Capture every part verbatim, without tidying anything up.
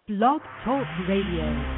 Blog Talk Radio.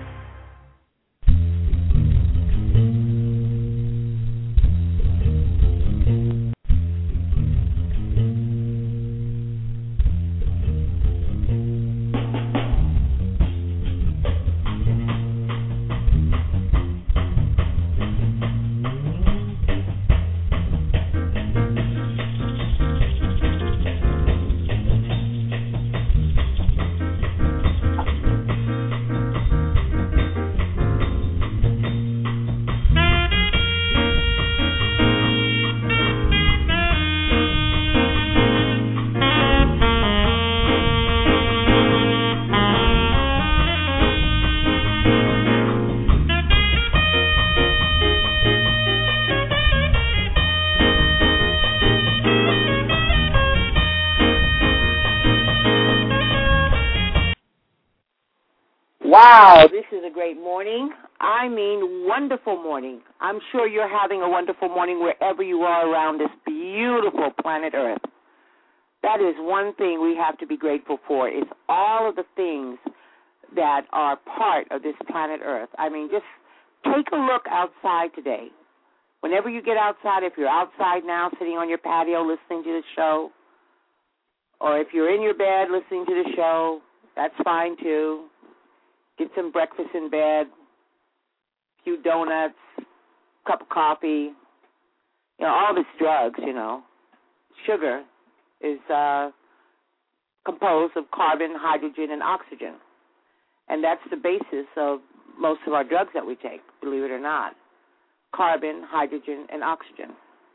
Wow, this is a great morning. I mean, wonderful morning. I'm sure you're having a wonderful morning wherever you are around this beautiful planet Earth. That is one thing we have to be grateful for, is all of the things that are part of this planet Earth. I mean, just take a look outside today. Whenever you get outside, if you're outside now sitting on your patio listening to the show, or if you're in your bed listening to the show, that's fine too. Get some breakfast in bed, a few donuts, cup of coffee. You know, all this drugs, you know. Sugar is uh, composed of carbon, hydrogen, and oxygen. And that's the basis of most of our drugs that we take, believe it or not. Carbon, hydrogen, and oxygen.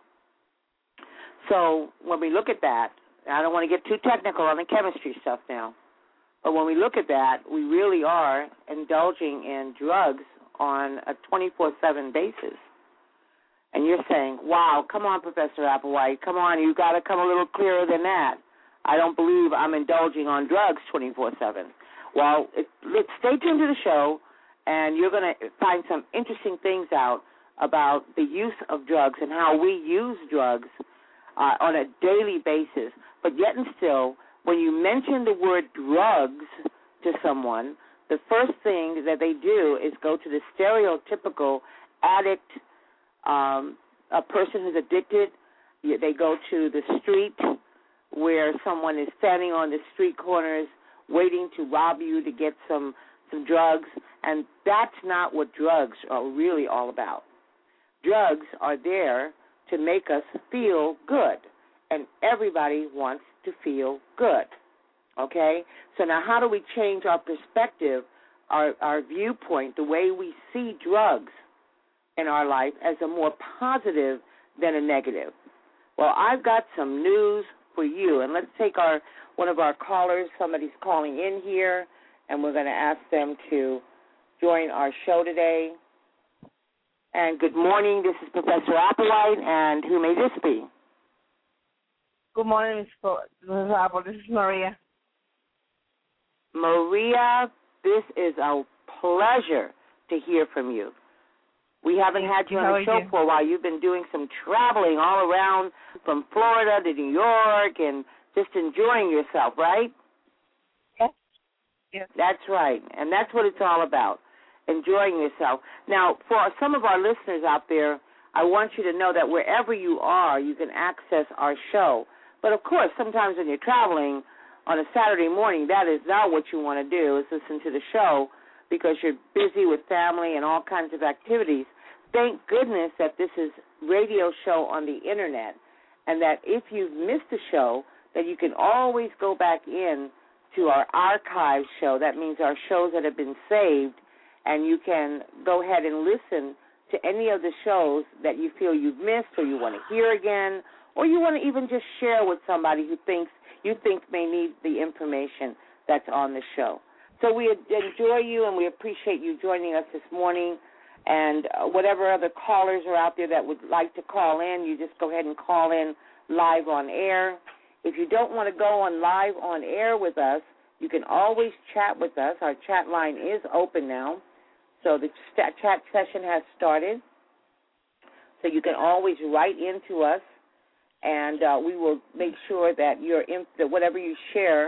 So when we look at that, I don't want to get too technical on the chemistry stuff now, but when we look at that, we really are indulging in drugs on a twenty-four seven basis. And you're saying, wow, come on, Professor Applewhite, come on, you've got to come a little clearer than that. I don't believe I'm indulging on drugs twenty-four seven. Well, it, let's stay tuned to the show, and you're going to find some interesting things out about the use of drugs and how we use drugs uh, on a daily basis. But yet and still, when you mention the word drugs to someone, the first thing that they do is go to the stereotypical addict, um, a person who's addicted. They go to the street where someone is standing on the street corners waiting to rob you to get some, some drugs, and that's not what drugs are really all about. Drugs are there to make us feel good, and everybody wants to feel good, okay? So now how do we change our perspective, our, our viewpoint, the way we see drugs in our life as a more positive than a negative? Well, I've got some news for you, and let's take our one of our callers. Somebody's calling in here, and we're going to ask them to join our show today. And good morning, this is Professor Applewhite, and who may this be? Good morning, Miz Apple. This is Maria. Maria, this is a pleasure to hear from you. We haven't had you on the show for a while. You've been doing some traveling all around from Florida to New York and just enjoying yourself, right? Yes. Yes. That's right, and that's what it's all about, enjoying yourself. Now, for some of our listeners out there, I want you to know that wherever you are, you can access our show. But, of course, sometimes when you're traveling on a Saturday morning, that is not what you want to do, is listen to the show because you're busy with family and all kinds of activities. Thank goodness that this is a radio show on the Internet, and that if you've missed the show, that you can always go back in to our archive show. That means our shows that have been saved, and you can go ahead and listen to any of the shows that you feel you've missed or you want to hear again, or you want to even just share with somebody who thinks you think may need the information that's on the show. So we enjoy you, and we appreciate you joining us this morning. And uh, whatever other callers are out there that would like to call in, you just go ahead and call in live on air. If you don't want to go on live on air with us, you can always chat with us. Our chat line is open now. So the chat session has started. So you can always write into us, and uh, we will make sure that your inf- that whatever you share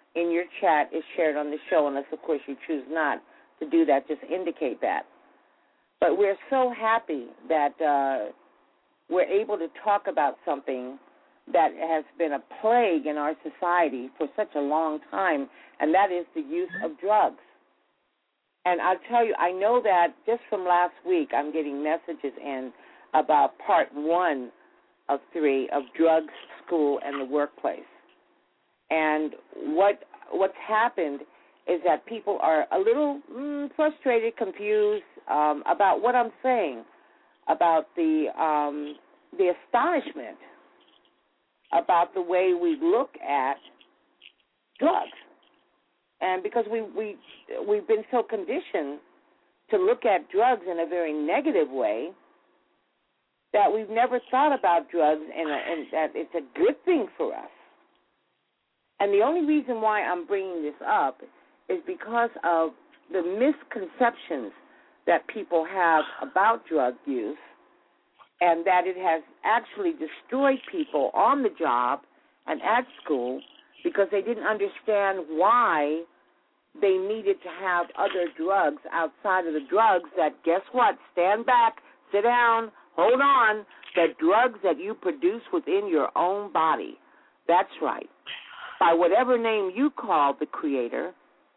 in your chat is shared on the show, unless, of course, you choose not to do that. Just indicate that. But we're so happy that uh, we're able to talk about something that has been a plague in our society for such a long time, and that is the use of drugs. And I'll tell you, I know that just from last week, I'm getting messages in about part one of three of drugs, school, and the workplace. And what what's happened is that people are a little mm, frustrated, confused um, about what I'm saying, about the um, the astonishment about the way we look at drugs. And because we, we, we've been so conditioned to look at drugs in a very negative way that we've never thought about drugs and, and that it's a good thing for us. And the only reason why I'm bringing this up is because of the misconceptions that people have about drug use, and that it has actually destroyed people on the job and at school because they didn't understand why they needed to have other drugs outside of the drugs that, guess what, stand back, sit down, hold on, the drugs that you produce within your own body. That's right. By whatever name you call the Creator,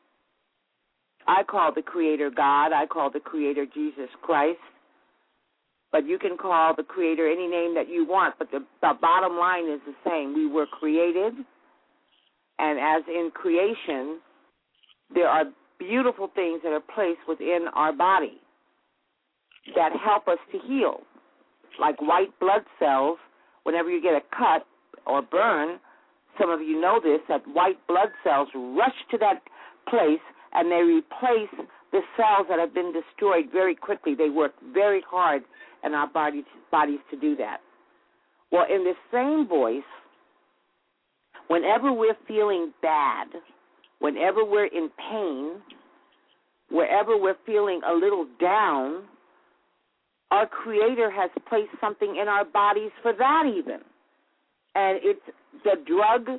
I call the Creator God, I call the Creator Jesus Christ, but you can call the Creator any name that you want, but the, the bottom line is the same. We were created, and as in creation, there are beautiful things that are placed within our body that help us to heal, like white blood cells. Whenever you get a cut or burn, some of you know this, that white blood cells rush to that place and they replace the cells that have been destroyed very quickly. They work very hard in our bodies, bodies to do that. Well, in the same voice, whenever we're feeling bad, whenever we're in pain, wherever we're feeling a little down, our Creator has placed something in our bodies for that even. And it's the drug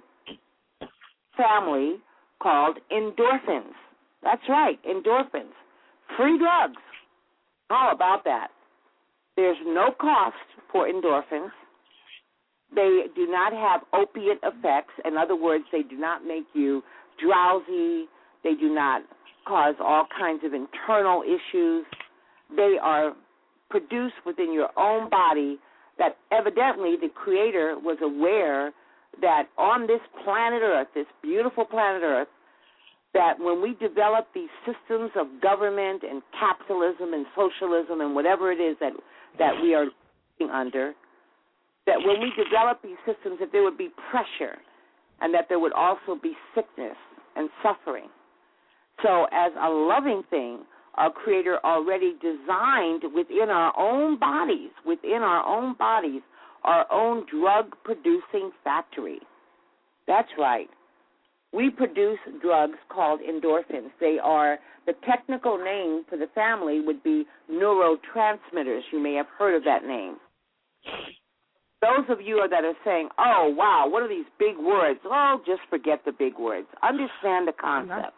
family called endorphins. That's right, endorphins. Free drugs. How about that? There's no cost for endorphins. They do not have opiate effects. In other words, they do not make you drowsy. They do not cause all kinds of internal issues. They are produced within your own body that evidently the Creator was aware that on this planet Earth, this beautiful planet Earth, that when we develop these systems of government and capitalism and socialism and whatever it is that, that we are living under, that when we develop these systems that there would be pressure and that there would also be sickness and suffering. So as a loving thing, our Creator already designed within our own bodies, within our own bodies, our own drug-producing factory. That's right. We produce drugs called endorphins. They are, the technical name for the family would be neurotransmitters. You may have heard of that name. Those of you that are saying, oh, wow, what are these big words? Oh, just forget the big words. Understand the concept.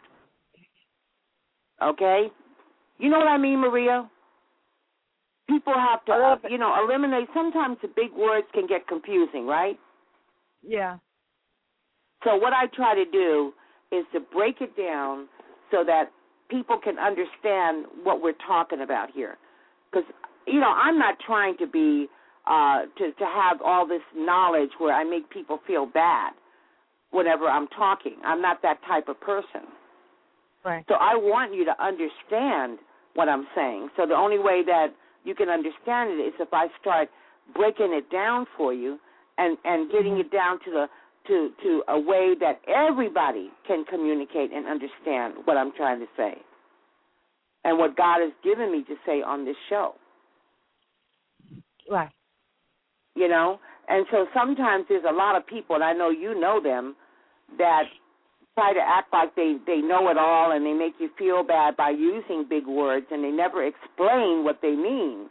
Okay? You know what I mean, Maria? People have to, uh, you know, eliminate. Sometimes the big words can get confusing, right? Yeah. So what I try to do is to break it down so that people can understand what we're talking about here. Because, you know, I'm not trying to be, uh, to, to have all this knowledge where I make people feel bad whenever I'm talking. I'm not that type of person. Right. So I want you to understand what I'm saying. So the only way that you can understand it is if I start breaking it down for you and, and getting mm-hmm. it down to the to, to a way that everybody can communicate and understand what I'm trying to say and what God has given me to say on this show. Right. You know? And so sometimes there's a lot of people, and I know you know them, that try to act like they, they know it all and they make you feel bad by using big words and they never explain what they mean.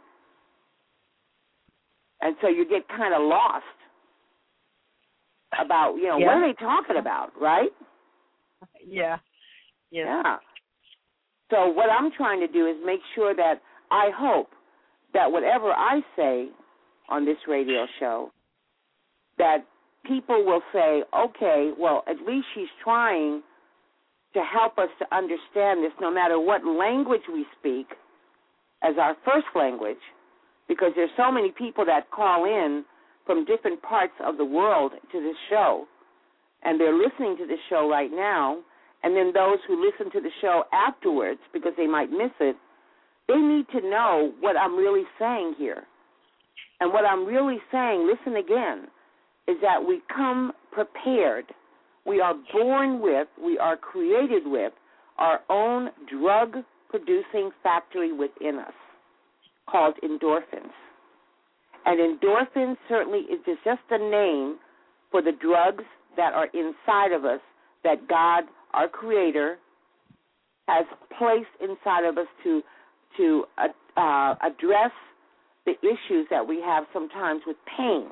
And so you get kind of lost about, you know, yeah. what are they talking about, right? Yeah. Yes. Yeah. So what I'm trying to do is make sure that I hope that whatever I say on this radio show, that people will say, okay, well, at least she's trying to help us to understand this no matter what language we speak as our first language, because there's so many people that call in from different parts of the world to this show, and they're listening to this show right now, and then those who listen to the show afterwards because they might miss it, they need to know what I'm really saying here. And what I'm really saying, listen again, is that we come prepared. We are born with, we are created with our own drug-producing factory within us called endorphins. And endorphins certainly is just a name for the drugs that are inside of us that God, our Creator, has placed inside of us to to uh, uh, address the issues that we have sometimes with pain.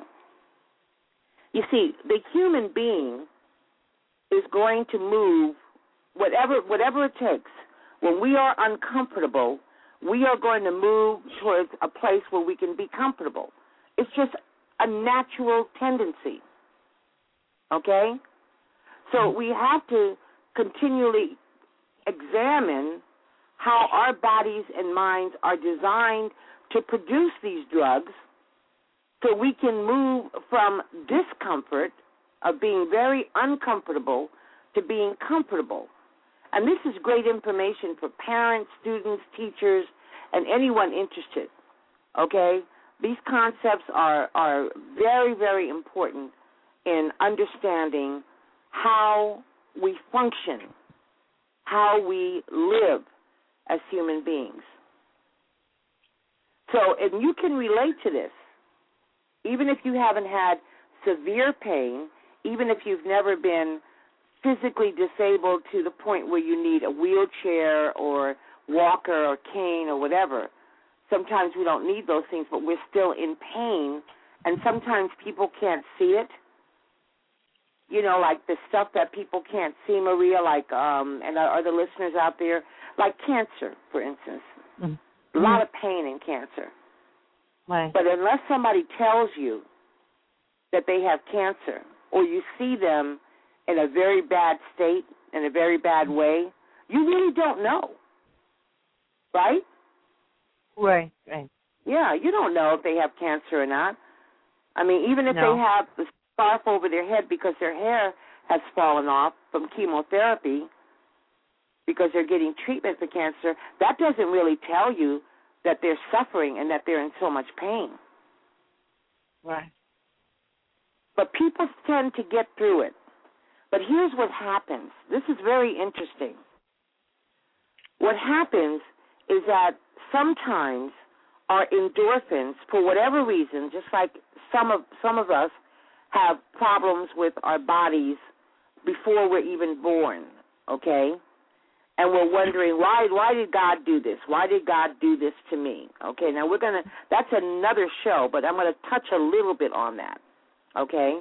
You see, the human being is going to move whatever whatever it takes. When we are uncomfortable, we are going to move towards a place where we can be comfortable. It's just a natural tendency, okay? So we have to continually examine how our bodies and minds are designed to produce these drugs so we can move from discomfort of being very uncomfortable to being comfortable. And this is great information for parents, students, teachers, and anyone interested, okay? These concepts are, are very, very important in understanding how we function, how we live as human beings. So, and you can relate to this, even if you haven't had severe pain, even if you've never been physically disabled to the point where you need a wheelchair or walker or cane or whatever. Sometimes we don't need those things, but we're still in pain, and sometimes people can't see it. You know, like the stuff that people can't see, Maria, like, um, and are the listeners out there, like cancer, for instance. Mm-hmm. A lot of pain in cancer. Right. But unless somebody tells you that they have cancer, or you see them in a very bad state, in a very bad way, you really don't know, right? Right, right. Yeah, you don't know if they have cancer or not. I mean, even if No. they have the scarf over their head because their hair has fallen off from chemotherapy because they're getting treatment for cancer, that doesn't really tell you that they're suffering and that they're in so much pain. Right. But people tend to get through it. But here's what happens. This is very interesting. What happens is that sometimes our endorphins, for whatever reason, just like some of some of us have problems with our bodies before we're even born, okay? And we're wondering, why why did God do this? Why did God do this to me? Okay, now we're going to, that's another show, but I'm going to touch a little bit on that, okay?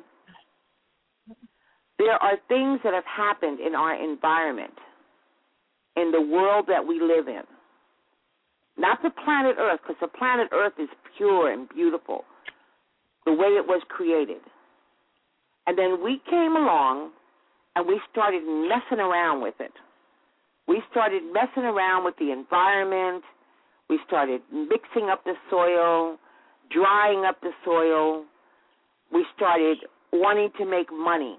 There are things that have happened in our environment, in the world that we live in. Not the planet Earth, because the planet Earth is pure and beautiful, the way it was created. And then we came along and we started messing around with it. We started messing around with the environment. We started mixing up the soil, drying up the soil. We started wanting to make money.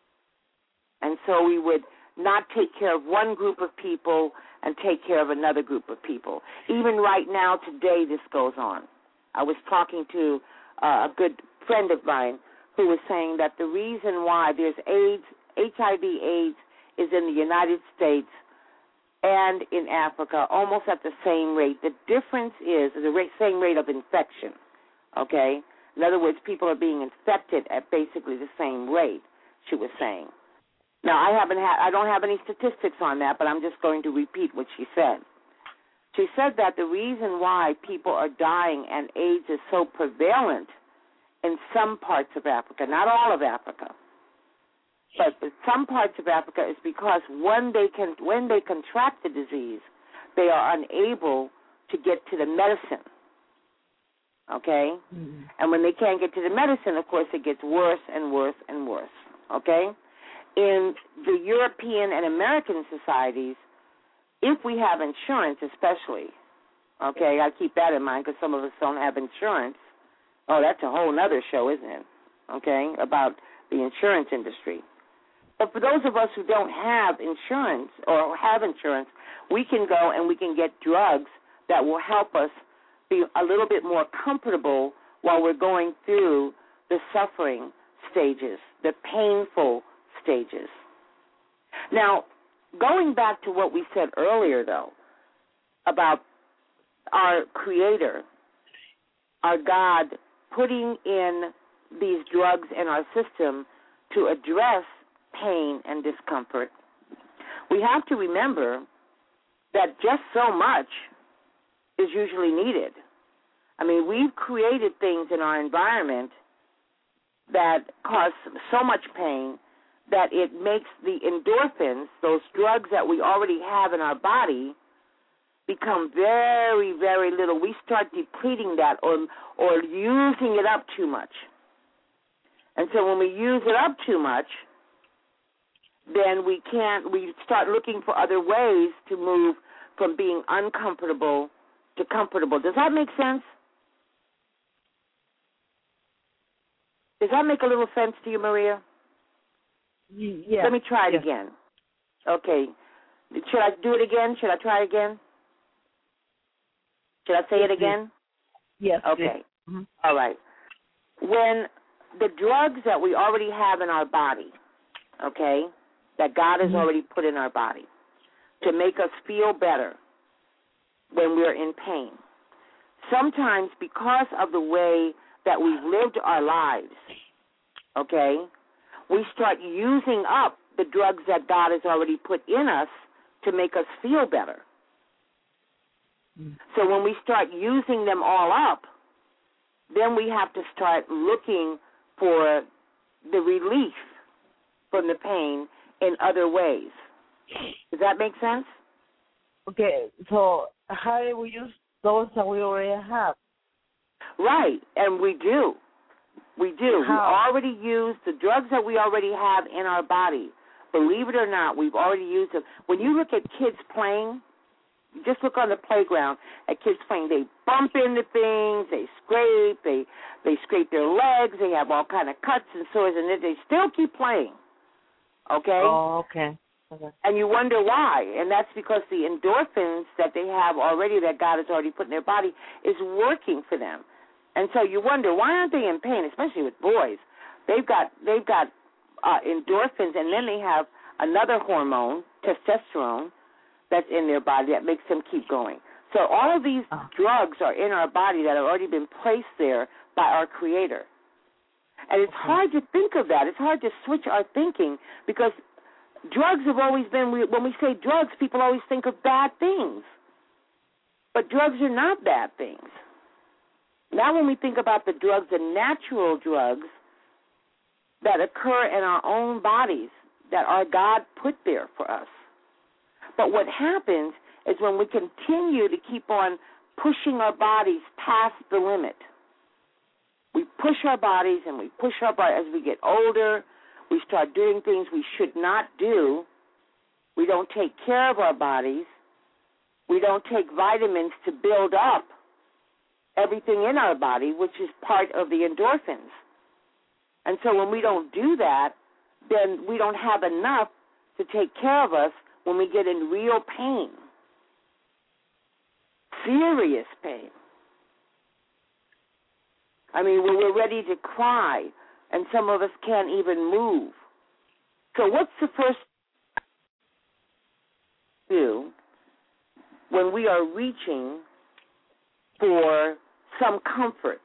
And so we would not take care of one group of people and take care of another group of people. Even right now, today, this goes on. I was talking to uh, a good friend of mine who was saying that the reason why there's AIDS, H I V AIDS is in the United States and in Africa almost at the same rate. The difference is the rate, same rate of infection, okay? In other words, people are being infected at basically the same rate, she was saying. Now, I haven't had, I don't have any statistics on that, but I'm just going to repeat what she said. She said that the reason why people are dying and AIDS is so prevalent in some parts of Africa, not all of Africa, But in some parts of Africa, it's because when they can, when they contract the disease, they are unable to get to the medicine. Okay? Mm-hmm. And when they can't get to the medicine, of course, it gets worse and worse and worse. Okay? In the European and American societies, if we have insurance especially, okay, I keep that in mind because some of us don't have insurance. Oh, that's a whole other show, isn't it? Okay, about the insurance industry. But for those of us who don't have insurance or have insurance, we can go and we can get drugs that will help us be a little bit more comfortable while we're going through the suffering stages, the painful stages. Now, going back to what we said earlier, though, about our Creator, our God, putting in these drugs in our system to address pain and discomfort, we have to remember that just so much is usually needed. I mean, we've created things in our environment that cause so much pain that it makes the endorphins, those drugs that we already have in our body, become very, very little. We start depleting that or or using it up too much. And so when we use it up too much, then we can't, we start looking for other ways to move from being uncomfortable to comfortable. Does that make sense? Does that make a little sense to you, Maria? Yeah. Let me try it yeah. again. Okay. Should I do it again? Should I try it again? Should I say it again? Yes. Okay. Mm-hmm. All right. When the drugs that we already have in our body, okay, that God has mm-hmm. already put in our body to make us feel better when we're in pain, sometimes because of the way that we've lived our lives, okay, we start using up the drugs that God has already put in us to make us feel better. Mm. So when we start using them all up, then we have to start looking for the relief from the pain in other ways. Does that make sense? Okay, so how do we use those that we already have? Right, and we do. We do. How? We already use the drugs that we already have in our body. Believe it or not, we've already used them. When you look at kids playing, just look on the playground at kids playing. They bump into things, they scrape, they they scrape their legs, they have all kind of cuts and sores, and they still keep playing. Okay? Oh, okay. Okay. And you wonder why, and that's because the endorphins that they have already, that God has already put in their body, is working for them. And so you wonder, why aren't they in pain, especially with boys? They've got they've got uh, endorphins, and then they have another hormone, testosterone, that's in their body that makes them keep going. So all of these oh. drugs are in our body that have already been placed there by our Creator. And it's okay. hard to think of that. It's hard to switch our thinking because drugs have always been, when we say drugs, people always think of bad things. But drugs are not bad things. Now when we think about the drugs, the natural drugs that occur in our own bodies that our God put there for us. But what happens is when we continue to keep on pushing our bodies past the limit, we push our bodies and we push our bodies as we get older, we start doing things we should not do. We don't take care of our bodies. We don't take vitamins to build up everything in our body, which is part of the endorphins. And so when we don't do that, then we don't have enough to take care of us when we get in real pain, serious pain. I mean, when we're ready to cry, and some of us can't even move. So what's the first do when we are reaching for some comfort?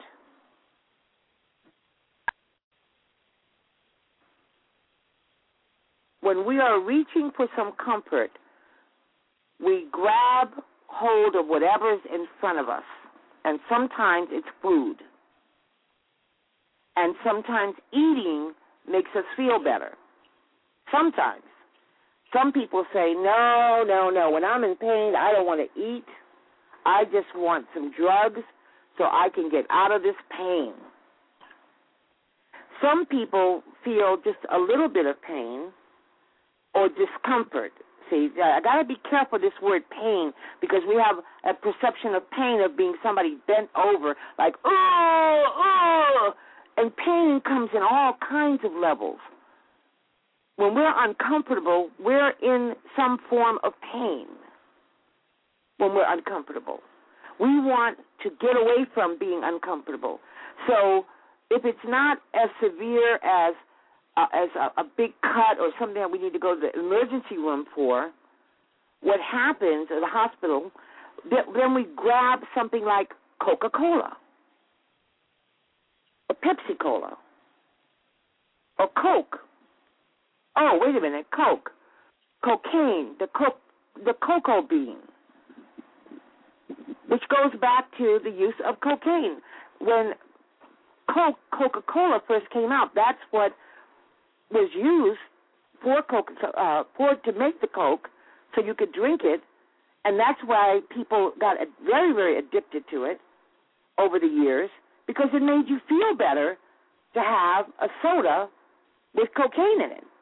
When we are reaching for some comfort, we grab hold of whatever's in front of us, and sometimes it's food. And sometimes eating makes us feel better. sometimes. Some people say, no, no, no, when I'm in pain, I don't want to eat. I just want some drugs so I can get out of this pain. Some people feel just a little bit of pain or discomfort. See, I got to be careful this word pain because we have a perception of pain of being somebody bent over, like, oh, oh, and pain comes in all kinds of levels. When we're uncomfortable, we're in some form of pain when we're uncomfortable. We want to get away from being uncomfortable. So if it's not as severe as uh, as a, a big cut or something that we need to go to the emergency room for, what happens at the hospital, then we grab something like Coca-Cola or Pepsi-Cola or Coke. Oh, wait a minute, Coke, cocaine, the co- the cocoa bean, which goes back to the use of cocaine. When Coke, Coca-Cola first came out, that's what was used for Coca, uh, for to make the Coke, so you could drink it, and that's why people got very, very addicted to it over the years, because it made you feel better to have a soda with cocaine in it.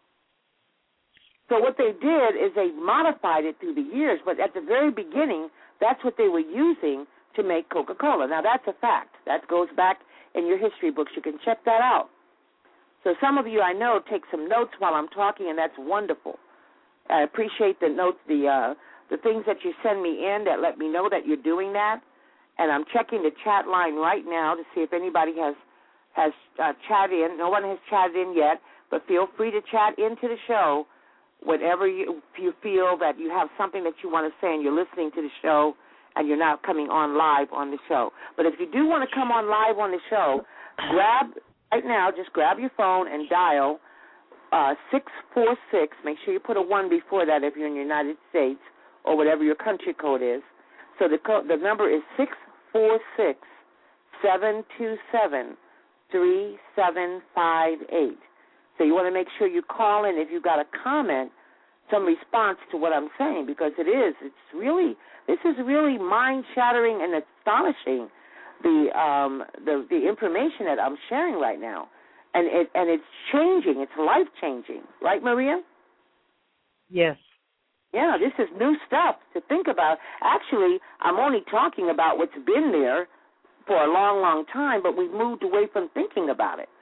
So what they did is they modified it through the years, but at the very beginning, that's what they were using to make Coca-Cola. Now, that's a fact. That goes back in your history books. You can check that out. So some of you, I know, take some notes while I'm talking, and that's wonderful. I appreciate the notes, the uh, the things that you send me in that let me know that you're doing that. And I'm checking the chat line right now to see if anybody has, has uh, chatted in. No one has chatted in yet, but feel free to chat into the show whenever you, you feel that you have something that you want to say and you're listening to the show and you're not coming on live on the show. But if you do want to come on live on the show, grab, right now, just grab your phone and dial uh, six four six. Make sure you put a one before that if you're in the United States or whatever your country code is. So the, co- the number is six four six, seven two seven, three seven five eight. So you want to make sure you call in if you've got a comment, some response to what I'm saying, because it is. It's really, this is really mind-shattering and astonishing, the um, the the information that I'm sharing right now. And it and it's changing. It's life-changing. Right, Maria? Yes. Yeah, this is new stuff to think about. Actually, I'm only talking about what's been there for a long, long time, but we've moved away from thinking about it.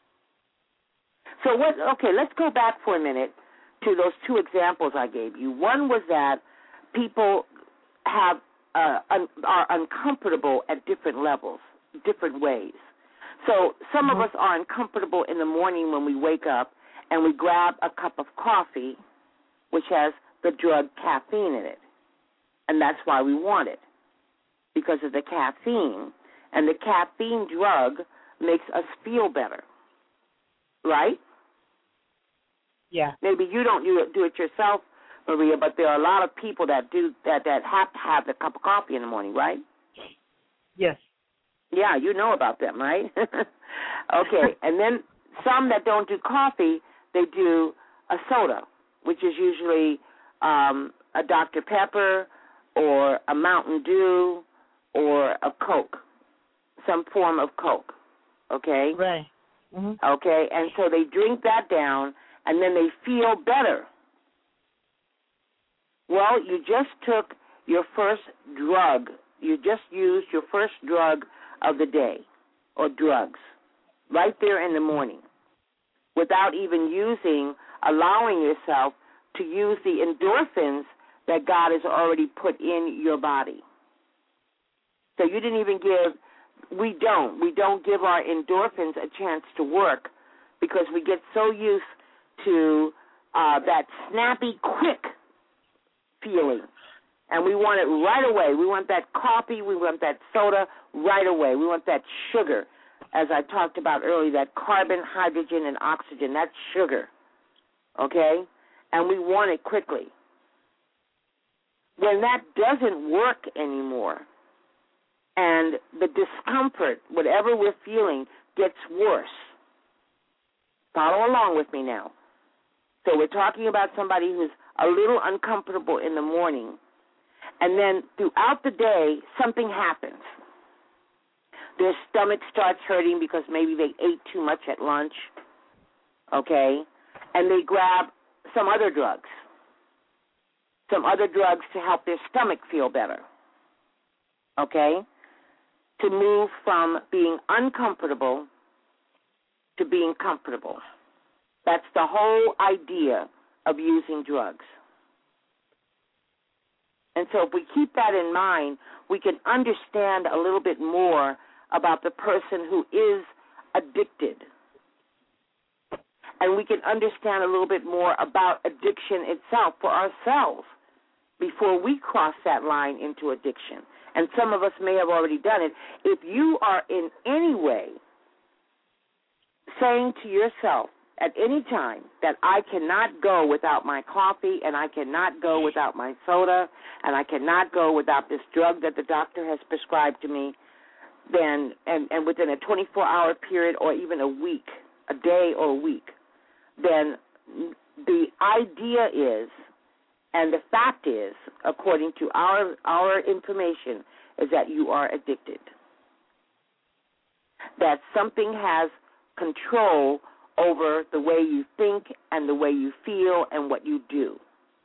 So what? Okay, let's go back for a minute to those two examples I gave you. One was that people have uh, un, are uncomfortable at different levels, different ways. So some mm-hmm. of us are uncomfortable in the morning when we wake up and we grab a cup of coffee, which has the drug caffeine in it, and that's why we want it, because of the caffeine. And the caffeine drug makes us feel better, right? Yeah. Maybe you don't do it yourself, Maria, but there are a lot of people that do that that have to have the cup of coffee in the morning, right? Yes. Yeah, you know about them, right? Okay, and then some that don't do coffee, they do a soda, which is usually um, a Doctor Pepper or a Mountain Dew or a Coke, some form of Coke, okay? Right. Mm-hmm. Okay, and so they drink that down, and then they feel better. Well, you just took your first drug. You just used your first drug of the day, or drugs, right there in the morning, without even using, allowing yourself to use the endorphins that God has already put in your body. So you didn't even give, we don't, we don't give our endorphins a chance to work because we get so used to uh, that snappy, quick feeling. And we want it right away. We want that coffee. We want that soda right away. We want that sugar, as I talked about earlier, that carbon, hydrogen, and oxygen. That's sugar, okay? And we want it quickly. When that doesn't work anymore and the discomfort, whatever we're feeling, gets worse, follow along with me now. So we're talking about somebody who's a little uncomfortable in the morning, and then throughout the day, something happens. Their stomach starts hurting because maybe they ate too much at lunch, okay? And they grab some other drugs, some other drugs to help their stomach feel better, okay? To move from being uncomfortable to being comfortable. That's the whole idea of using drugs. And so if we keep that in mind, we can understand a little bit more about the person who is addicted. And we can understand a little bit more about addiction itself for ourselves before we cross that line into addiction. And some of us may have already done it. If you are in any way saying to yourself at any time that I cannot go without my coffee and I cannot go without my soda and I cannot go without this drug that the doctor has prescribed to me, then and, and within a twenty-four hour period or even a week, a day or a week, then the idea is, and the fact is, according to our our information, is that you are addicted. That something has control over the way you think and the way you feel and what you do.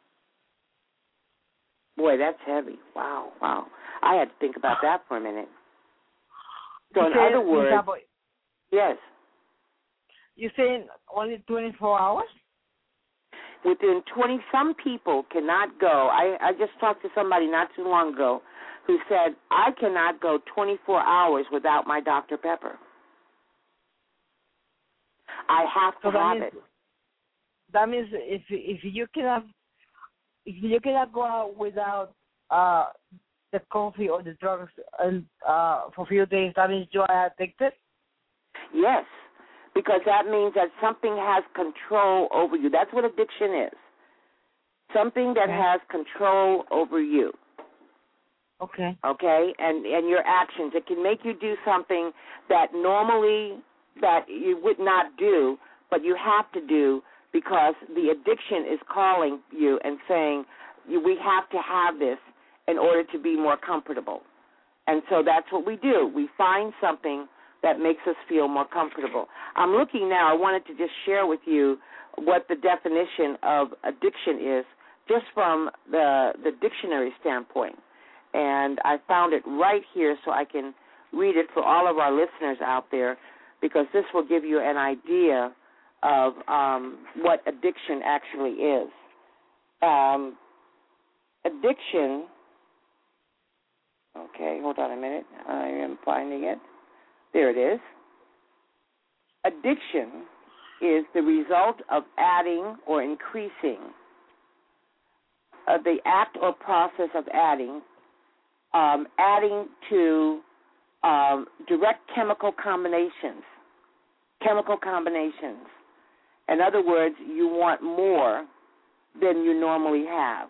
Boy, that's heavy. Wow, wow. I had to think about that for a minute. So in other words, yes. You saying only twenty-four hours? Within twenty, some people cannot go. I, I just talked to somebody not too long ago who said, I cannot go twenty-four hours without my Doctor Pepper. I have to so have means, it. That means if if you cannot if you cannot go out without uh, the coffee or the drugs and uh, for a few days, that means you are addicted? Yes, because that means that something has control over you. That's what addiction is. Something that okay. has control over you. Okay. Okay, and, and your actions. It can make you do something that normally that you would not do, but you have to do because the addiction is calling you and saying, we have to have this in order to be more comfortable. And so that's what we do. We find something that makes us feel more comfortable. I'm looking now. I wanted to just share with you what the definition of addiction is just from the, the dictionary standpoint. And I found it right here so I can read it for all of our listeners out there, because this will give you an idea of um, what addiction actually is. Um, addiction, okay, hold on a minute. I am finding it. There it is. Addiction is the result of adding or increasing, uh, the act or process of adding, um, adding to Um, direct chemical combinations, chemical combinations. In other words, you want more than you normally have.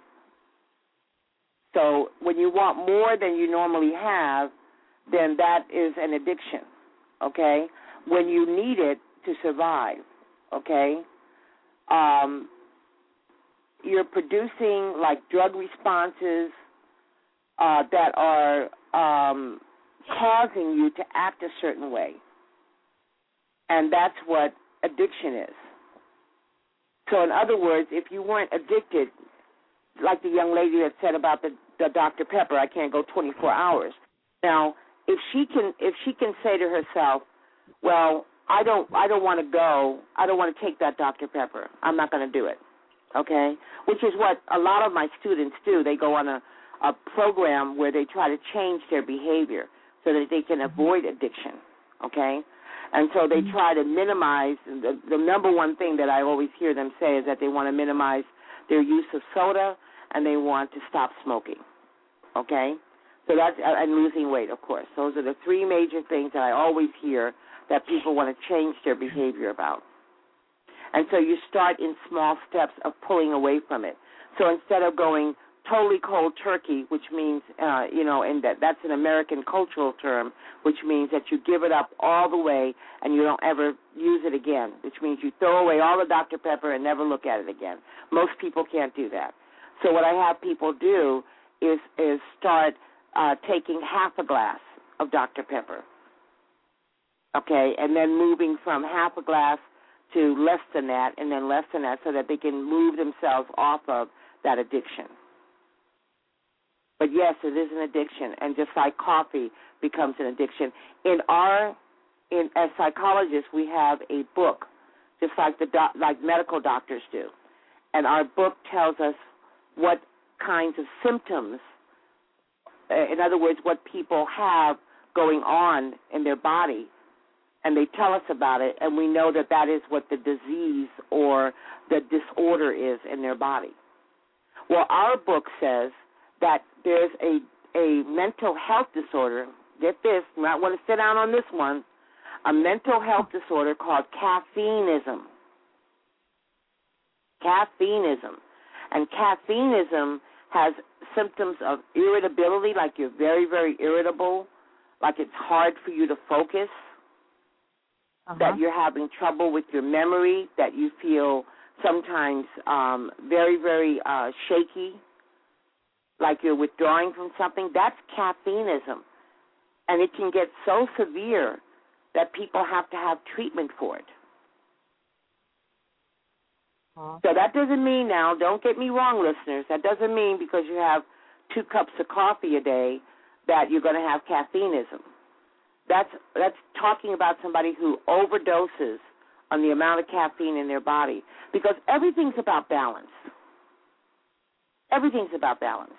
So when you want more than you normally have, then that is an addiction, okay? When you need it to survive, okay? Um, you're producing like drug responses uh, that are um, causing you to act a certain way. And that's what addiction is. So in other words, if you weren't addicted, like the young lady that said about the, the Doctor Pepper, I can't go twenty-four hours. Now, if she can if she can say to herself, well, I don't I don't want to go, I don't want to take that Doctor Pepper, I'm not going to do it, okay? Which is what a lot of my students do. They go on a, a program where they try to change their behavior so that they can avoid addiction, okay? And so they try to minimize, the, the number one thing that I always hear them say is that they want to minimize their use of soda and they want to stop smoking, okay? So that's, and losing weight, of course. Those are the three major things that I always hear that people want to change their behavior about. And so you start in small steps of pulling away from it. So instead of going totally cold turkey, which means, uh, you know, and that that's an American cultural term, which means that you give it up all the way and you don't ever use it again, which means you throw away all the Doctor Pepper and never look at it again. Most people can't do that. So what I have people do is is start uh, taking half a glass of Doctor Pepper, okay, and then moving from half a glass to less than that and then less than that so that they can move themselves off of that addiction. But yes, it is an addiction, and just like coffee becomes an addiction. In our, in as psychologists, we have a book, just like the doc, like medical doctors do, and our book tells us what kinds of symptoms, in other words, what people have going on in their body, and they tell us about it, and we know that that is what the disease or the disorder is in their body. Well, our book says that there's a, a mental health disorder, get this, you might want to sit down on this one, a mental health disorder called caffeineism. Caffeineism. And caffeineism has symptoms of irritability, like you're very, very irritable, like it's hard for you to focus, uh-huh. that you're having trouble with your memory, that you feel sometimes um, very, very uh, shaky, like you're withdrawing from something. That's caffeineism. And it can get so severe that people have to have treatment for it. Huh. So that doesn't mean now, don't get me wrong, listeners, that doesn't mean because you have two cups of coffee a day that you're going to have caffeineism. That's, that's talking about somebody who overdoses on the amount of caffeine in their body, because everything's about balance. Everything's about balance.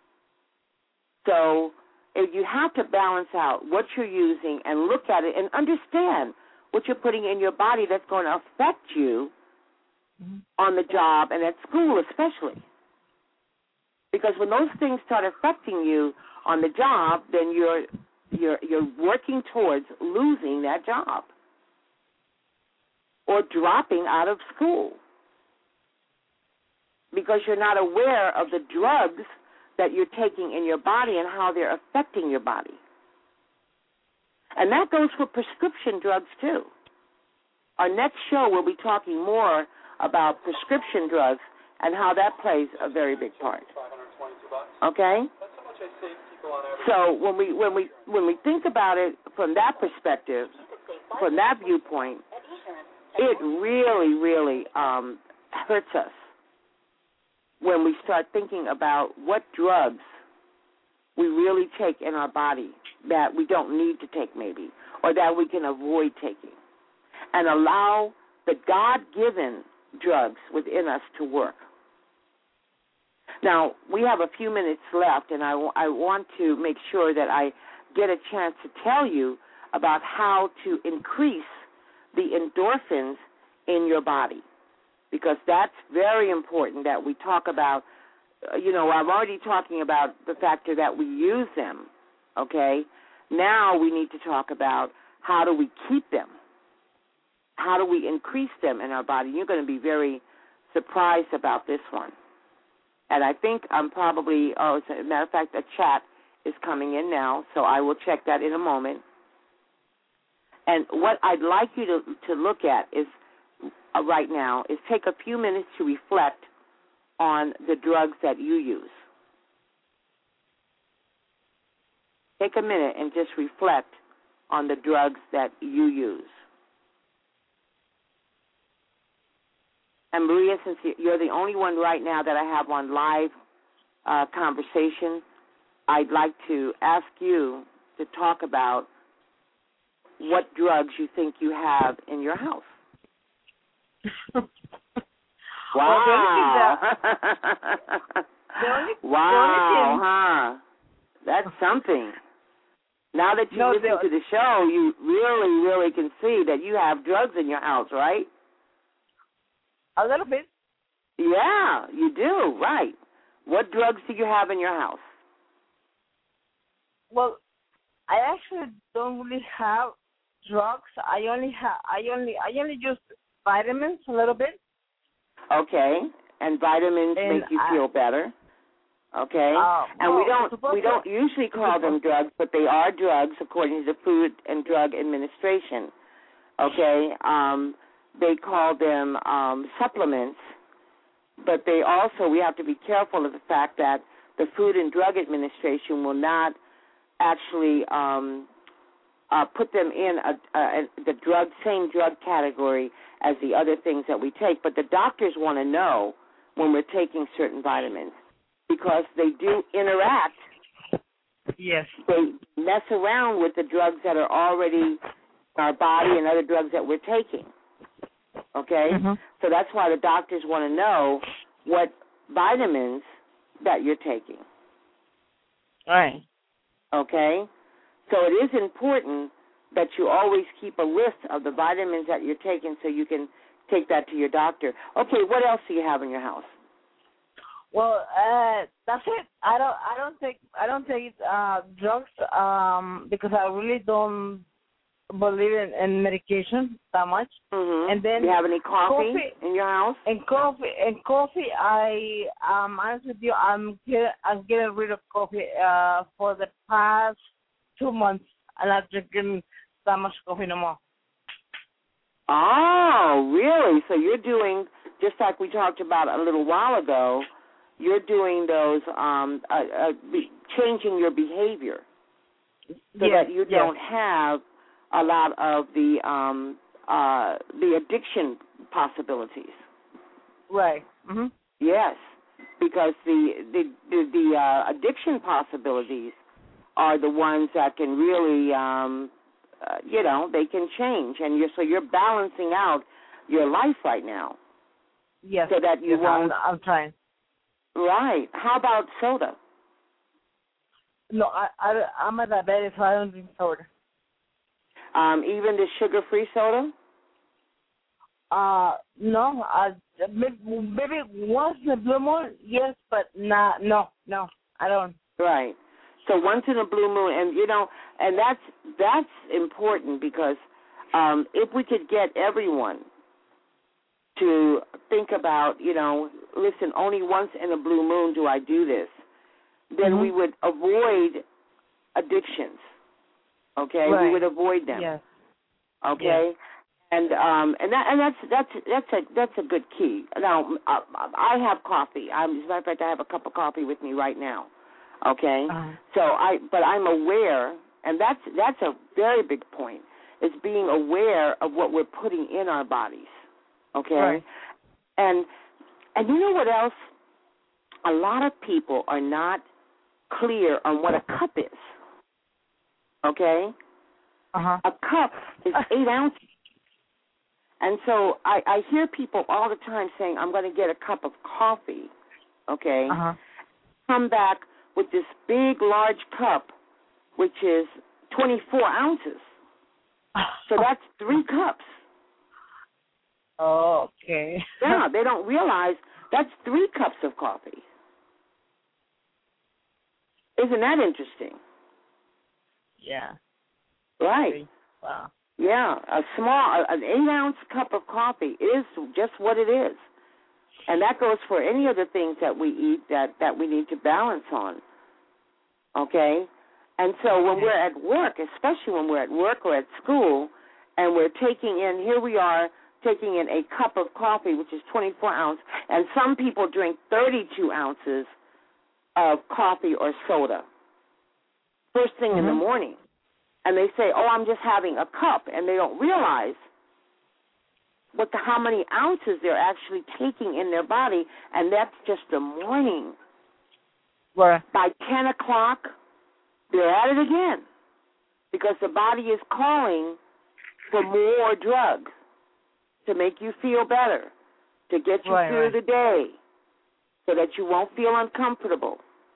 So if you have to balance out what you're using and look at it and understand what you're putting in your body that's going to affect you mm-hmm. on the job and at school especially. Because when those things start affecting you on the job, then you're you're you're working towards losing that job or dropping out of school because you're not aware of the drugs that you're taking in your body and how they're affecting your body. And that goes for prescription drugs, too. Our next show, we'll be talking more about prescription drugs and how that plays a very big part. Okay? So when we when we when we think about it from that perspective, from that viewpoint, it really, really um, hurts us when we start thinking about what drugs we really take in our body that we don't need to take maybe, or that we can avoid taking, and allow the God-given drugs within us to work. Now, we have a few minutes left, and I, w- I want to make sure that I get a chance to tell you about how to increase the endorphins in your body, because that's very important that we talk about. Uh, you know, I'm already talking about the factor that we use them, okay? Now we need to talk about how do we keep them? How do we increase them in our body? You're going to be very surprised about this one. And I think I'm probably, oh, as a matter of fact, a chat is coming in now, so I will check that in a moment. And what I'd like you to, to look at is uh, right now is take a few minutes to reflect on the drugs that you use. Take a minute and just reflect on the drugs that you use. And Maria, since you're the only one right now that I have on live uh, conversation, I'd like to ask you to talk about what drugs you think you have in your house. Wow. The only, wow, huh? That's something. Now that you no, listen the, to the show, you really, really can see that you have drugs in your house, right? A little bit. Yeah, you do, right. What drugs do you have in your house? Well, I actually don't really have drugs. I only have I only I only use vitamins a little bit. Okay, and vitamins and make you I, feel better. Okay, Uh, and we well, don't we don't usually call them drugs, but they are drugs according to the Food and Drug Administration. Okay, um, they call them um, supplements, but they also, we have to be careful of the fact that the Food and Drug Administration will not actually um, uh, put them in a, a, the drug same drug category as the other things that we take. But the doctors want to know when we're taking certain vitamins, because they do interact. Yes. They mess around with the drugs that are already in our body and other drugs that we're taking. Okay? Mm-hmm. So that's why the doctors want to know what vitamins that you're taking. Right. Okay? So it is important that you always keep a list of the vitamins that you're taking so you can take that to your doctor. Okay, what else do you have in your house? Well, uh, that's it. I don't. I don't take. I don't take uh, drugs um, because I really don't believe in, in medication that much. Mm-hmm. And then do you have any coffee, coffee in your house? And coffee. And coffee. I um, honest with you, I'm get, I'm getting rid of coffee uh, for the past two months. I'm not drinking that much coffee no more. Oh, really? So you're doing, just like we talked about a little while ago, you're doing those, um, uh, uh, be, changing your behavior so yes, that you yes. don't have a lot of the um, uh, the addiction possibilities. Right. Mm-hmm. Yes, because the the the, the uh, addiction possibilities are the ones that can really, um, uh, you know, they can change, and you're so you're balancing out your life right now. Yes. So that you yes, won't. I'm, I'm trying. Right. How about soda? No, I, I, I'm a diabetic, so I don't drink soda. Um, even the sugar-free soda? Uh, no, I, maybe, maybe once in a blue moon, yes, but nah, no, no, I don't. Right. So once in a blue moon, and you know, and that's that's important because um, if we could get everyone to think about, you know, listen, only once in a blue moon do I do this, then mm-hmm. we would avoid addictions. Okay, right. we would avoid them. Yes. Okay, yes. and um, and that and that's that's that's a that's a good key. Now, uh, I have coffee. I'm, as a matter of fact, I have a cup of coffee with me right now. Okay, uh-huh. so I but I'm aware, and that's that's a very big point. Is being aware of what we're putting in our bodies. Okay, right. and and you know what else? A lot of people are not clear on what a cup is. Okay, uh-huh. a cup is eight ounces, and so I, I hear people all the time saying, "I'm going to get a cup of coffee." Okay, uh-huh. come back with this big, large cup, which is twenty-four ounces. So that's three cups. Oh, okay. Yeah, they don't realize that's three cups of coffee. Isn't that interesting? Yeah. Right. Wow. Yeah, a small, an eight-ounce cup of coffee is just what it is. And that goes for any of the things that we eat that, that we need to balance on. Okay? And so when we're at work, especially when we're at work or at school, and we're taking in, here we are, taking in a cup of coffee, which is twenty-four ounce, and some people drink thirty-two ounces of coffee or soda first thing mm-hmm. in the morning. And they say, oh, I'm just having a cup, and they don't realize what the, how many ounces they're actually taking in their body, and that's just the morning. Right. By ten o'clock, they're at it again because the body is calling for more drugs to make you feel better, to get you right, through right. the day so that you won't feel uncomfortable.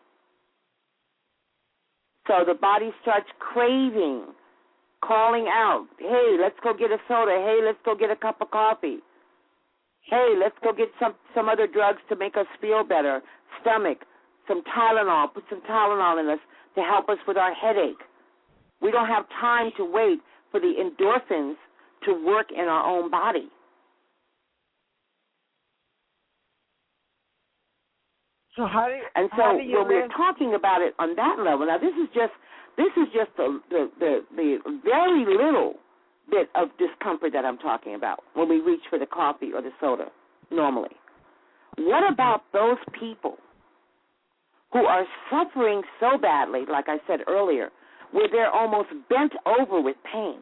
So the body starts craving, calling out, hey, let's go get a soda. Hey, let's go get a cup of coffee. Hey, let's go get some, some other drugs to make us feel better. Stomach, some Tylenol, put some Tylenol in us to help us with our headache. We don't have time to wait for the endorphins to work in our own body. So how do you, and so how do you when we're live? talking about it on that level, now this is just this is just the the, the the very little bit of discomfort that I'm talking about when we reach for the coffee or the soda normally. What about those people who are suffering so badly, like I said earlier, where they're almost bent over with pain,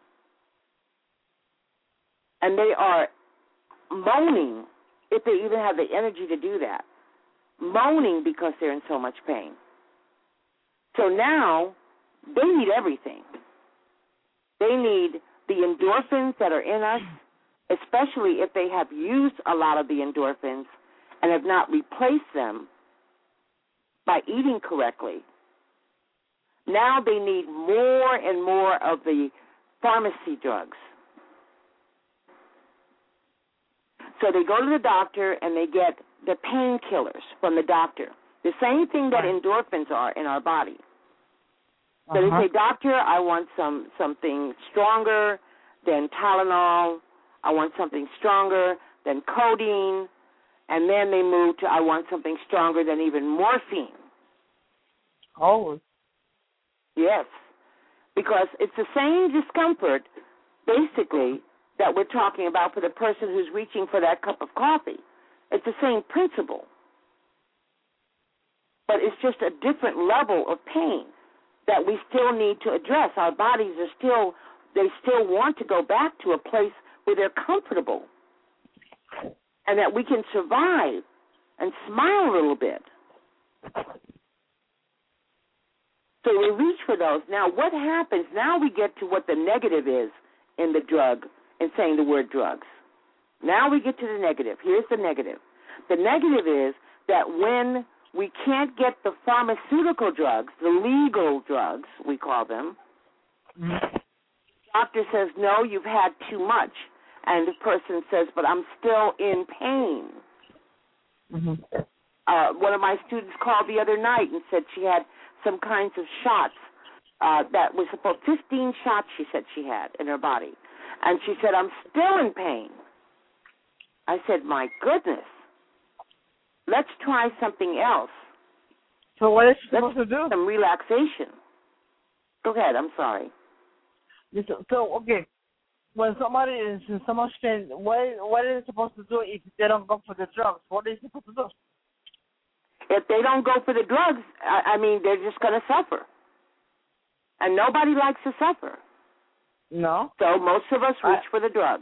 and they are moaning, if they even have the energy to do that, moaning because they're in so much pain. So now they need everything. They need the endorphins that are in us, especially if they have used a lot of the endorphins and have not replaced them by eating correctly. Now they need more and more of the pharmacy drugs. So they go to the doctor and they get the painkillers from the doctor, the same thing that endorphins are in our body. So Uh-huh. they say, doctor, I want some something stronger than Tylenol. I want something stronger than codeine. And then they move to, I want something stronger than even morphine. Oh. Yes, because it's the same discomfort, basically, that we're talking about for the person who's reaching for that cup of coffee. It's the same principle, but it's just a different level of pain that we still need to address. Our bodies are still, they still want to go back to a place where they're comfortable and that we can survive and smile a little bit. So we reach for those. Now, what happens? Now we get to what the negative is in the drug, in saying the word drugs. Now we get to the negative. Here's the negative. The negative is that when we can't get the pharmaceutical drugs, the legal drugs, we call them, Mm-hmm. the doctor says, no, you've had too much. And the person says, but I'm still in pain. Mm-hmm. Uh, one of my students called the other night and said she had some kinds of shots uh, that was supposed, fifteen shots she said she had in her body. And she said, I'm still in pain. I said, my goodness, let's try something else. So what is she Let's supposed to do? some relaxation. Go ahead, I'm sorry. Listen, So, okay, when somebody is in so much pain, what, what is it supposed to do if they don't go for the drugs? What is it supposed to do? If they don't go for the drugs, I, I mean, they're just going to suffer. And nobody likes to suffer. No. So most of us reach I, for the drugs.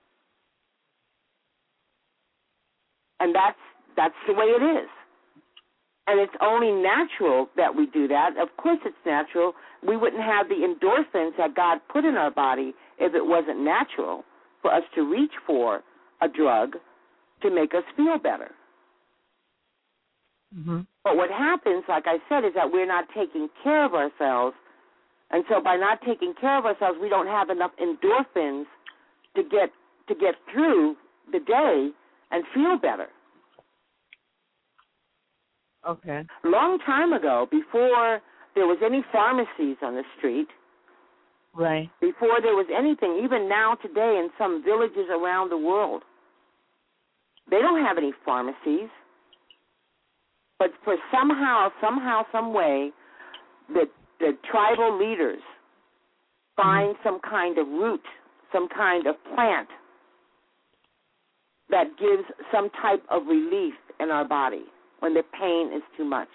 And that's that's the way it is. And it's only natural that we do that. Of course it's natural. We wouldn't have the endorphins that God put in our body if it wasn't natural for us to reach for a drug to make us feel better. mm-hmm. But what happens, like I said, is that we're not taking care of ourselves. And so by not taking care of ourselves, we don't have enough endorphins to get to get through the day and feel better. Okay. Long time ago, before there was any pharmacies on the street, Right. before there was anything, even now today in some villages around the world, they don't have any pharmacies. But for somehow, somehow, some way, the the tribal leaders find mm-hmm. some kind of root, some kind of plant that gives some type of relief in our body when the pain is too much.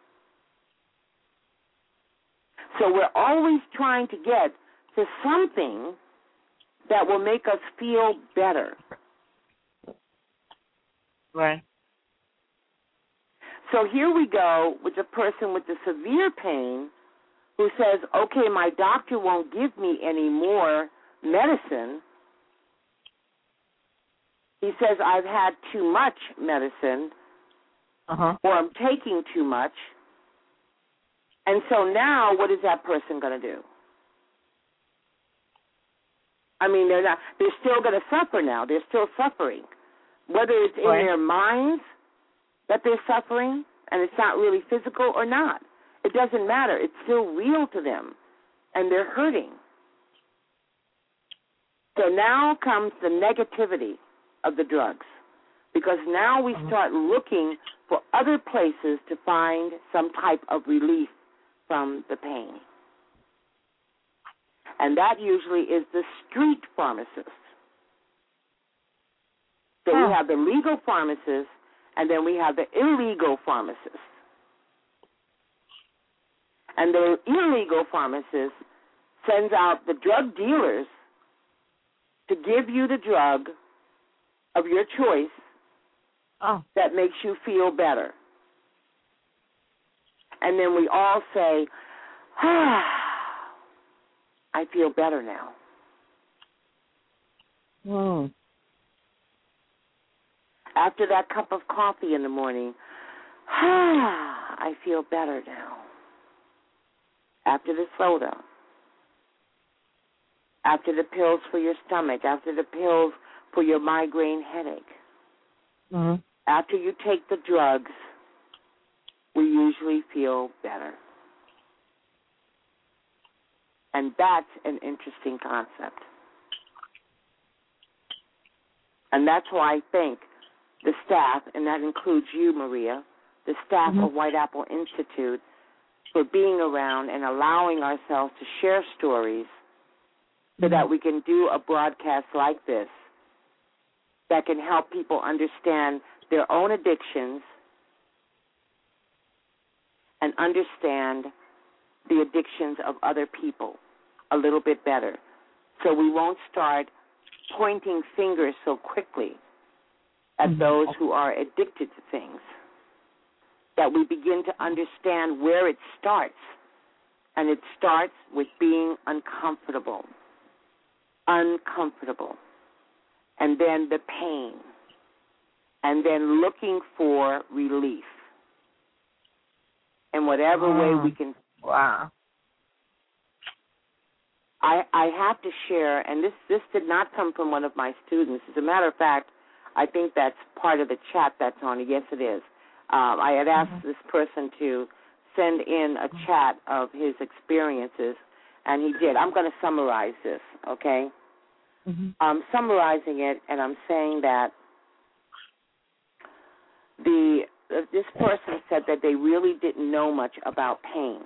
So we're always trying to get to something that will make us feel better. Right. So here we go with a person with the severe pain who says, okay, my doctor won't give me any more medicine. He says, I've had too much medicine, uh-huh. or I'm taking too much. And so now what is that person going to do? I mean, they're not, they're still going to suffer now. They're still suffering. Whether it's in right. their minds that they're suffering and it's not really physical or not. It doesn't matter. It's still real to them, and they're hurting. So now comes the negativity of the drugs. because now we start looking for other places to find some type of relief from the pain. And that usually is the street pharmacist. So Huh. we have the legal pharmacist, and then we have the illegal pharmacist. And the illegal pharmacist sends out the drug dealers to give you the drug of your choice Oh. that makes you feel better. And then we all say, ah, I feel better now. Hmm. After that cup of coffee in the morning, ah, I feel better now. After the soda, after the pills for your stomach, after the pills for your migraine headache, Mm-hmm. after you take the drugs, we usually feel better. And that's an interesting concept. And that's why I think the staff, and that includes you, Maria, the staff Mhm. of White Apple Institute, for being around and allowing ourselves to share stories so that we can do a broadcast like this that can help people understand their own addictions and understand the addictions of other people a little bit better, so we won't start pointing fingers so quickly at Mhm. those who are addicted to things, that we begin to understand where it starts. And it starts with being uncomfortable, uncomfortable, and then the pain, and then looking for relief in whatever way Wow. we can. Wow. I, I have to share, and this, this did not come from one of my students. As a matter of fact, I think that's part of the chat that's on it. Yes, it is. Um, I had asked Mhm. this person to send in a chat of his experiences, and he did. I'm going to summarize this, okay? Mm-hmm. I'm summarizing it, and I'm saying that the uh, this person said that they really didn't know much about pain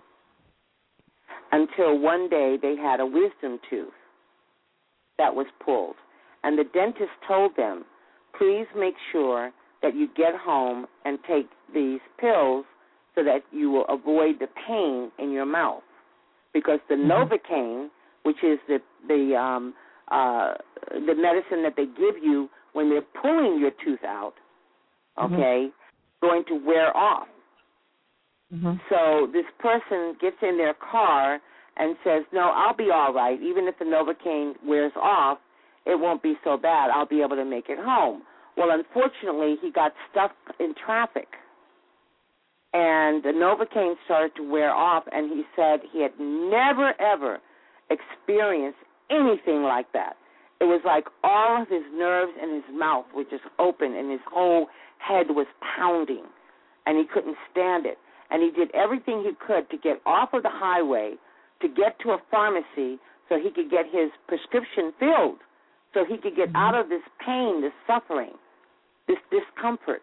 until one day they had a wisdom tooth that was pulled. And the dentist told them, please make sure that you get home and take these pills so that you will avoid the pain in your mouth. Because the Mhm. Novocaine, which is the the um, uh, the medicine that they give you when they're pulling your tooth out, okay, going to wear off. Mm-hmm. So this person gets in their car and says, no, I'll be all right. Even if the Novocaine wears off, it won't be so bad. I'll be able to make it home. Well, unfortunately, he got stuck in traffic, and the Novocaine started to wear off, and he said he had never, ever experienced anything like that. It was like all of his nerves in his mouth were just open, and his whole head was pounding, and he couldn't stand it. And he did everything he could to get off of the highway, to get to a pharmacy so he could get his prescription filled, so he could get out of this pain, this suffering, this discomfort.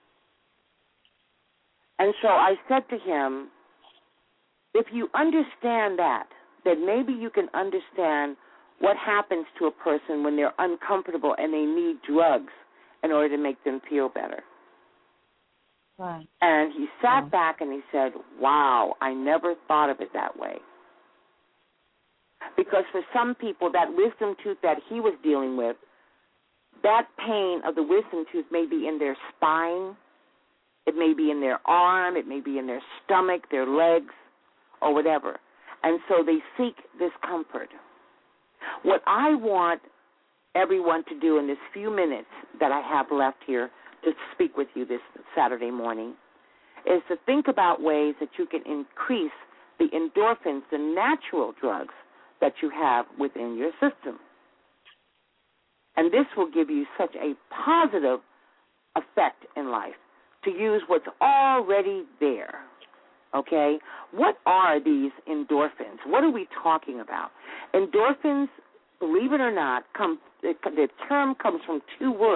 And so I said to him, if you understand that, then maybe you can understand what happens to a person when they're uncomfortable and they need drugs in order to make them feel better. Right. And he sat Yeah. back and he said, wow, I never thought of it that way. Because for some people, that wisdom tooth that he was dealing with, that pain of the wisdom tooth may be in their spine, it may be in their arm, it may be in their stomach, their legs, or whatever. And so they seek this comfort. What I want everyone to do in this few minutes that I have left here to speak with you this Saturday morning is to think about ways that you can increase the endorphins, the natural drugs that you have within your system. And this will give you such a positive effect in life, to use what's already there, okay? What are these endorphins? What are we talking about? Endorphins, believe it or not, come, the term comes from two words.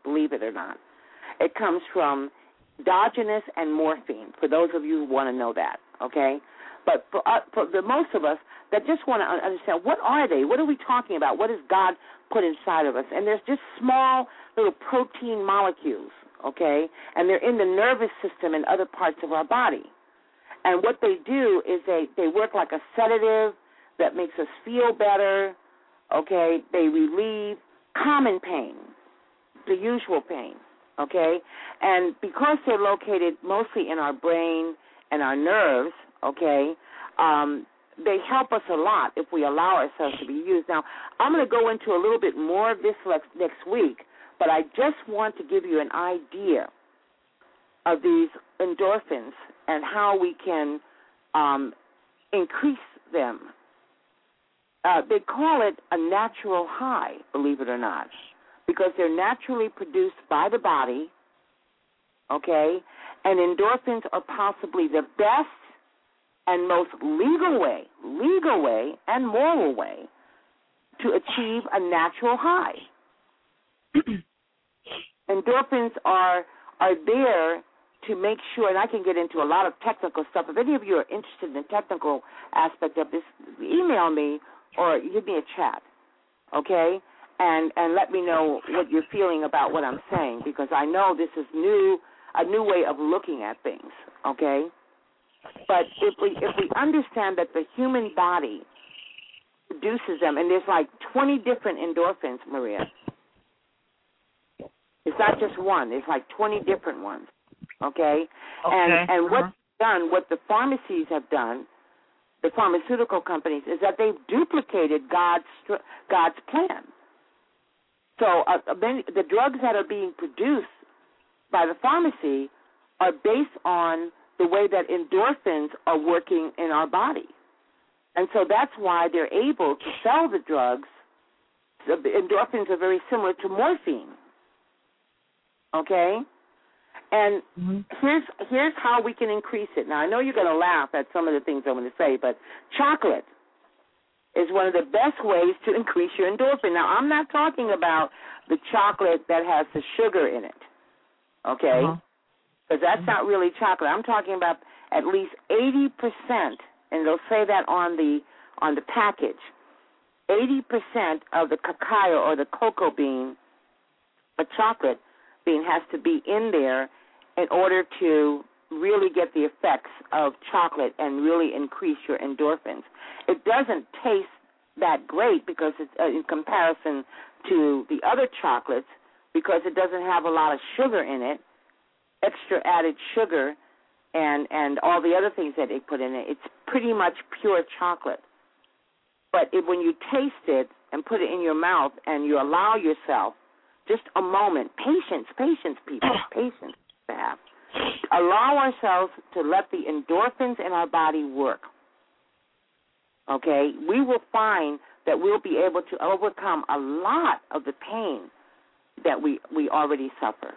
believe it or not. It comes from endogenous and morphine, for those of you who want to know that, okay? But for, uh, for the most of us that just want to understand, what are they? What are we talking about? What has God put inside of us? And there's just small little protein molecules, okay? And they're in the nervous system and other parts of our body. And what they do is they, they work like a sedative that makes us feel better, okay? They relieve common pain, the usual pain, okay? And because they're located mostly in our brain and our nerves, okay, um, they help us a lot if we allow ourselves to be used. Now, I'm going to go into a little bit more of this next week, but I just want to give you an idea of these endorphins and how we can um, increase them. Uh, they call it a natural high, believe it or not, because they're naturally produced by the body, okay, and endorphins are possibly the best and most legal way, legal way and moral way to achieve a natural high. Endorphins are are there to make sure, and I can get into a lot of technical stuff. If any of you are interested in the technical aspect of this, email me or give me a chat, okay, and and let me know what you're feeling about what I'm saying, because I know this is new, a new way of looking at things, okay? But if we if we understand that the human body produces them, and there's like twenty different endorphins, Maria. It's not just one. There's like twenty different ones, okay? Okay. And and uh-huh. what's done, what the pharmacies have done, the pharmaceutical companies, is that they've duplicated God's God's plan. So uh, many, the drugs that are being produced by the pharmacy are based on the way that endorphins are working in our body. And so that's why they're able to sell the drugs. The endorphins are very similar to morphine, okay? And mm-hmm. here's here's how we can increase it. Now, I know you're going to laugh at some of the things I'm going to say, but chocolate is one of the best ways to increase your endorphin. Now, I'm not talking about the chocolate that has the sugar in it, okay? Uh-huh. Because that's not really chocolate. I'm talking about at least eighty percent, and they'll say that on the on the package, eighty percent of the cacao or the cocoa bean, a chocolate bean, has to be in there in order to really get the effects of chocolate and really increase your endorphins. It doesn't taste that great because it's uh, in comparison to the other chocolates, because it doesn't have a lot of sugar in it, extra added sugar, and, and all the other things that they put in it. It's pretty much pure chocolate. But it, when you taste it and put it in your mouth and you allow yourself just a moment, patience, patience, people, patience to have. Allow ourselves to let the endorphins in our body work. Okay? We will find that we'll be able to overcome a lot of the pain that we, we already suffer.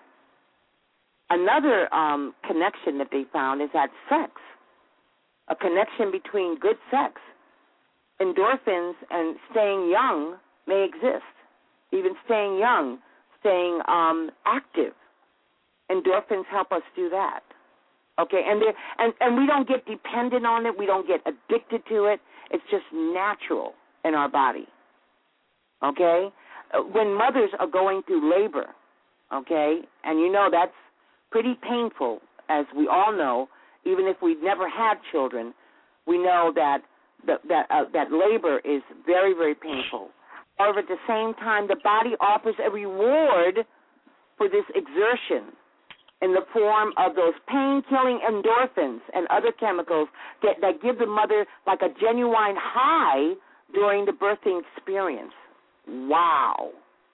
Another um, connection that they found is that sex, a connection between good sex. Endorphins and staying young may exist, even staying young, staying um, active. Endorphins help us do that. Okay, and, and and we don't get dependent on it. We don't get addicted to it. It's just natural in our body. Okay? When mothers are going through labor, okay, and you know that's pretty painful, as we all know, even if we've never had children, we know that that that, uh, that labor is very, very painful. However, at the same time, the body offers a reward for this exertion in the form of those pain-killing endorphins and other chemicals that, that give the mother like a genuine high during the birthing experience. Wow.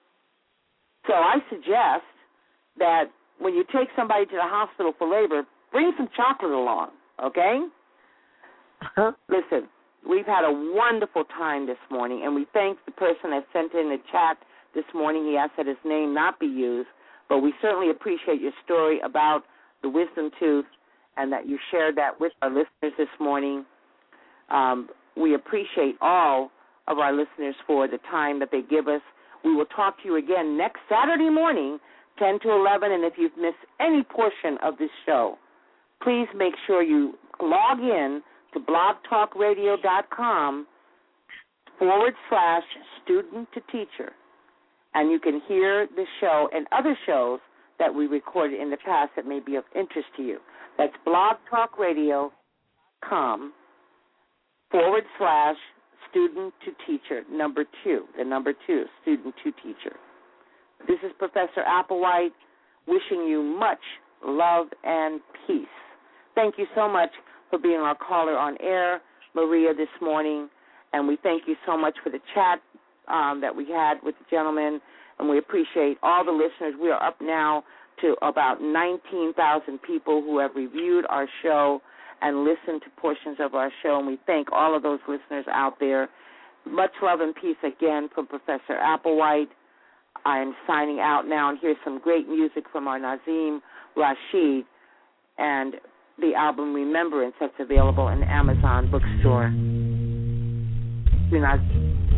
So I suggest that when you take somebody to the hospital for labor, bring some chocolate along, okay? Uh-huh. Listen, we've had a wonderful time this morning, and we thank the person that sent in the chat this morning. He asked that his name not be used, but we certainly appreciate your story about the wisdom tooth and that you shared that with our listeners this morning. Um, we appreciate all of our listeners for the time that they give us. We will talk to you again next Saturday morning, ten to eleven, and if you've missed any portion of this show, please make sure you log in to blogtalkradio.com forward slash student to teacher, and you can hear the show and other shows that we recorded in the past that may be of interest to you. That's blogtalkradio.com forward slash student to teacher, number two, the number two, student to teacher. This is Professor Applewhite wishing you much love and peace. Thank you so much for being our caller on air, Maria, this morning, and we thank you so much for the chat um, that we had with the gentleman, and we appreciate all the listeners. We are up now to about nineteen thousand people who have reviewed our show and listened to portions of our show, and we thank all of those listeners out there. Much love and peace again from Professor Applewhite. I am signing out now, and here's some great music from our Nazim Rashid and the album Remembrance that's available in Amazon bookstore. Do not